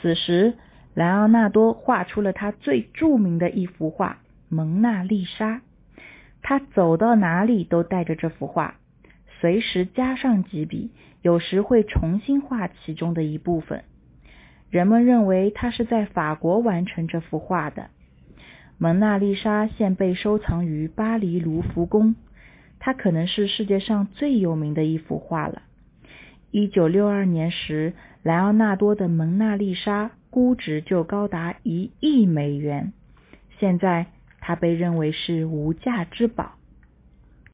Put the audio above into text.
此时莱昂纳多画出了他最著名的一幅画《蒙娜丽莎》，他走到哪里都带着这幅画，随时加上几笔，有时会重新画其中的一部分。人们认为他是在法国完成这幅画的。蒙娜丽莎现被收藏于巴黎卢浮宫，它可能是世界上最有名的一幅画了。1962年时，莱昂纳多的蒙娜丽莎估值就高达1亿美元，现在它被认为是无价之宝。